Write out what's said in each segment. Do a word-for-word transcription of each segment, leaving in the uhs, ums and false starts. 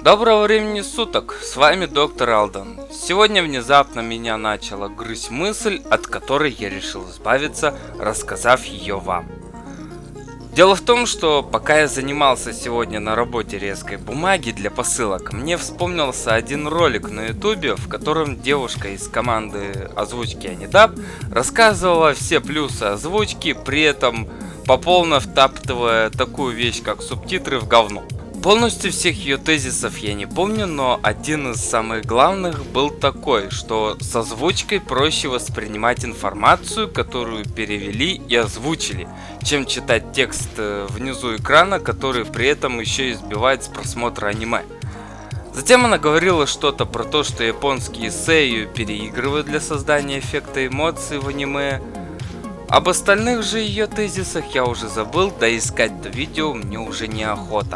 Доброго времени суток, с вами доктор Алдан. Сегодня внезапно меня начала грызть мысль, от которой я решил избавиться, рассказав ее вам. Дело в том, что пока я занимался сегодня на работе резкой бумаги для посылок, мне вспомнился один ролик на ютубе, в котором девушка из команды озвучки Анидап рассказывала все плюсы озвучки, при этом пополно втаптывая такую вещь, как субтитры, в говно. Полностью всех ее тезисов я не помню, но один из самых главных был такой, что с озвучкой проще воспринимать информацию, которую перевели и озвучили, чем читать текст внизу экрана, который при этом еще и сбивает с просмотра аниме. Затем она говорила что-то про то, что японские сэйю переигрывают для создания эффекта эмоций в аниме. Об остальных же ее тезисах я уже забыл, да искать-то видео мне уже неохота.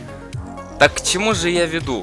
Так к чему же я веду?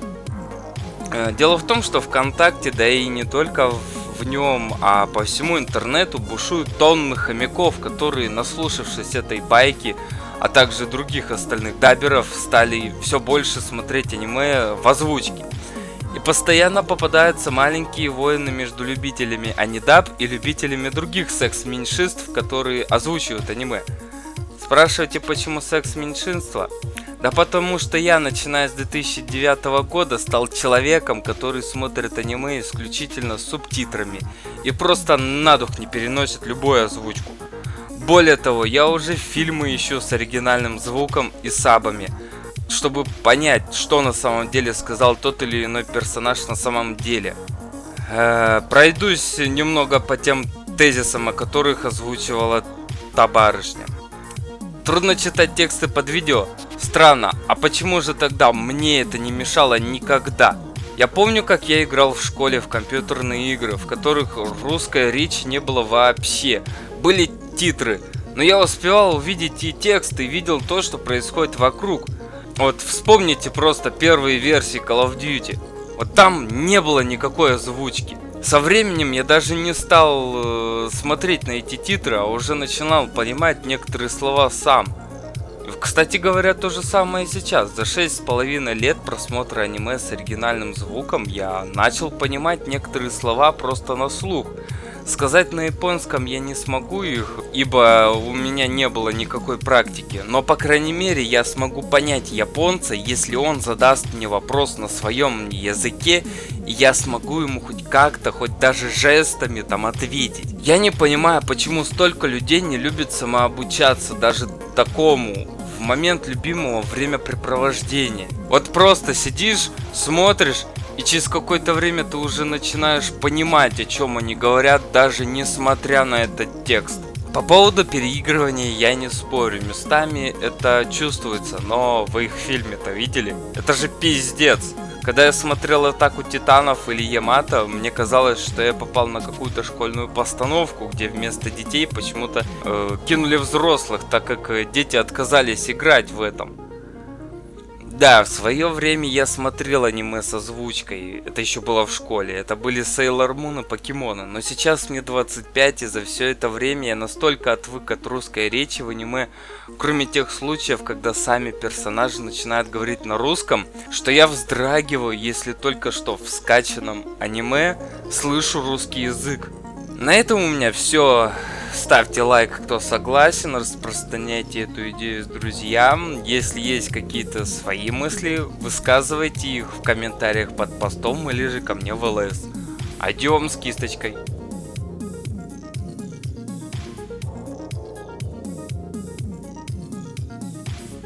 Дело в том, что ВКонтакте, да и не только в нем, а по всему интернету бушуют тонны хомяков, которые, наслушавшись этой байки, а также других остальных даберов, стали все больше смотреть аниме в озвучке. И постоянно попадаются маленькие войны между любителями анидап и любителями других секс-меньшинств, которые озвучивают аниме. Спрашиваете, почему секс-меньшинство? Да потому что я, начиная с две тысячи девятого года, стал человеком, который смотрит аниме исключительно с субтитрами и просто на дух не переносит любую озвучку. Более того, я уже фильмы ищу с оригинальным звуком и сабами, чтобы понять, что на самом деле сказал тот или иной персонаж на самом деле. Э-э, пройдусь немного по тем тезисам, о которых озвучивала та барышня. Трудно читать тексты под видео? Странно, а почему же тогда мне это не мешало никогда? Я помню, как я играл в школе в компьютерные игры, в которых русской речи не было вообще. Были титры, но я успевал увидеть и текст, и видел то, что происходит вокруг. Вот вспомните просто первые версии Call of Duty. Вот там не было никакой озвучки. Со временем я даже не стал э, смотреть на эти титры, а уже начинал понимать некоторые слова сам. Кстати говоря, то же самое и сейчас. За шесть с половиной лет просмотра аниме с оригинальным звуком я начал понимать некоторые слова просто на слух. Сказать на японском я не смогу их, ибо у меня не было никакой практики, но по крайней мере я смогу понять японца, если он задаст мне вопрос на своем языке, и я смогу ему хоть как-то, хоть даже жестами там ответить. Я не понимаю, почему столько людей не любят самообучаться даже такому в момент любимого времяпрепровождения. Вот просто сидишь, смотришь, и через какое-то время ты уже начинаешь понимать, о чем они говорят, даже несмотря на этот текст. По поводу переигрывания я не спорю, местами это чувствуется, но вы их в фильме-то видели? Это же пиздец. Когда я смотрел «Атаку Титанов» или «Ямато», мне казалось, что я попал на какую-то школьную постановку, где вместо детей почему-то э, кинули взрослых, так как дети отказались играть в этом. Да, в свое время я смотрел аниме с озвучкой, это еще было в школе, это были Sailor Moon и Покемоны, но сейчас мне двадцать пять, и за все это время я настолько отвык от русской речи в аниме, кроме тех случаев, когда сами персонажи начинают говорить на русском, что я вздрагиваю, если только что в скачанном аниме слышу русский язык. На этом у меня все. Ставьте лайк, кто согласен, распространяйте эту идею с друзьям. Если есть какие-то свои мысли, высказывайте их в комментариях под постом или же ко мне в ЛС. Адьом с кисточкой.